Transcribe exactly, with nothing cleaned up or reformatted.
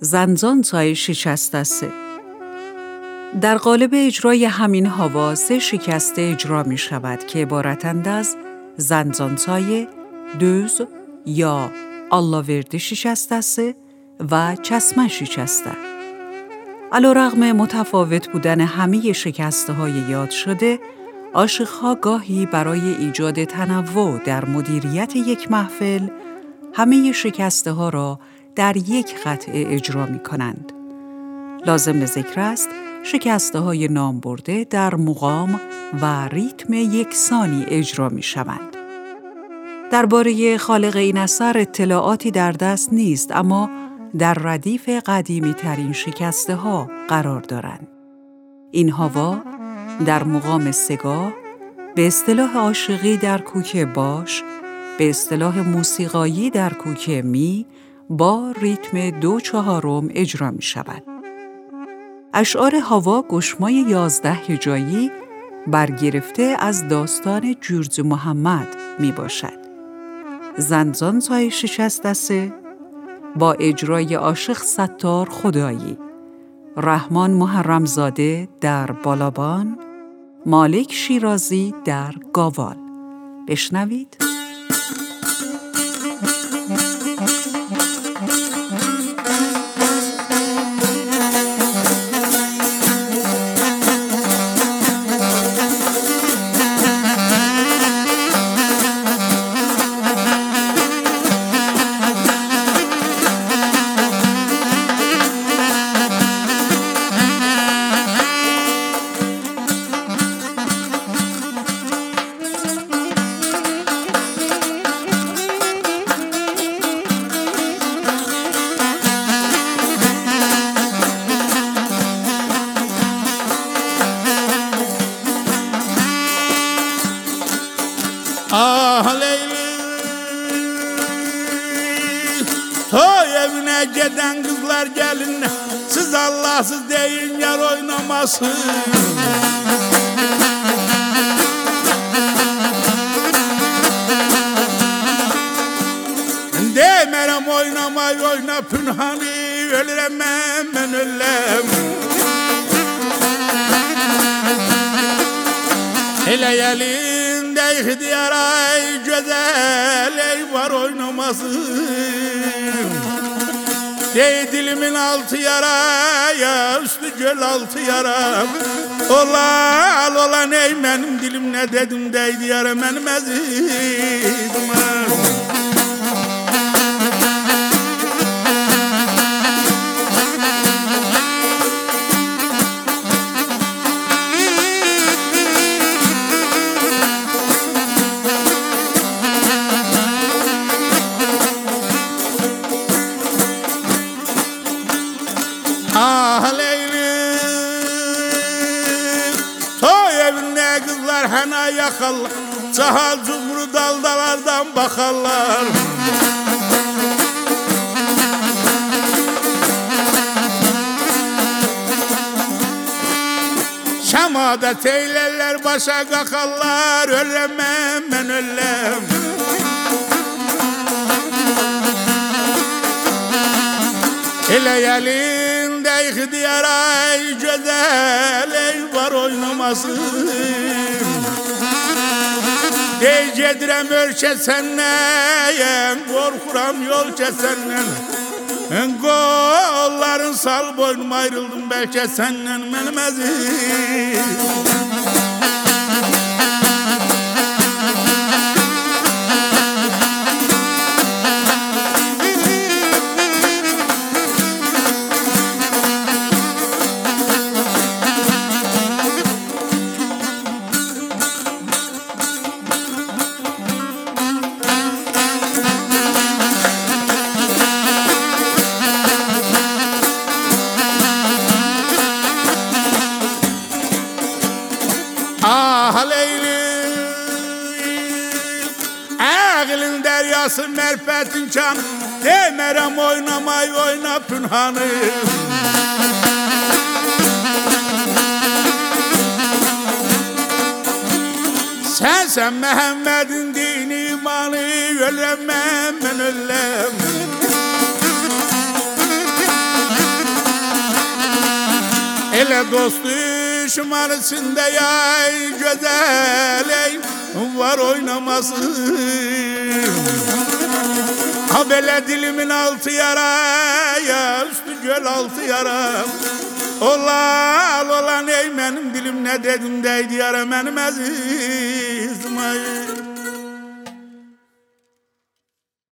زنجانچای شکسته‌سه. در قالب اجرای همین هاوا سه شکسته اجرا می شود که عبارتند از زنجانچای، دوز یا آلاوردی شکسته‌سه و چسمه شکسته. علیرغم متفاوت بودن همه شکسته های یاد شده، عاشق‌ها گاهی برای ایجاد تنوع در مدیریت یک محفل همه شکسته ها را در یک قطعه اجرا می کنند. لازم به ذکر است شکسته های نام برده در مقام و ریتم یکسانی اجرا می شوند. درباره خالق این اثر اطلاعاتی در دست نیست، اما در ردیف قدیمی ترین شکسته ها قرار دارند. این هاوا در مقام سگاه، به اصطلاح عاشقی در کوک باش، به اصطلاح موسیقایی در کوک می با ریتم دو چهارم اجرا می شود. اشعار هاوا گشمای یازده هجایی برگرفته از داستان جورج محمد می باشد. زنجانچای شکسته‌سه با اجرای عاشق ستار خدایی، رحمان محرمزاده در بالابان، مالک شیرازی در گاوال. بشنوید. Ah Leyli, toy evine giden kızlar gelin, siz Allahsız deyin yar oynamasın. Demerem oynamay oyna pünhani, ölürem ben ölüm. Hele yelinde ihtiyar ay güzel ey var oynamasın. Dey dilimin altı yaraya, üstü göl altı yara. Ola ola ney benim dilim ne dedim deydi yara benim ezim. Ah Leyli, toy evinde kızlar hena yakarlar, çahal cumru daldalardan bakarlar. Şamada teylerler başa kakarlar, ölemem ben ölem. Hele yelinde ihtiyar ay güzel ey var oynamasın. Dey gedirem ölçe senden, korkuram yol kesenden. Kolların sal boynum ayrıldım belki senden benim ezim. Ah Leyli, ağılın deryası merpetin can, demerem oynamay oyna pünhanı. Sen sen Mehmet'in dini imanı, ölemem ben ölem. Ele dost düşman içinde yay güzel ey var oynaması. Ha böyle dilimin altı yara ya üstü göl altı yara. Ola olan ey benim dilim ne dedim deydi yara benim azizim ay.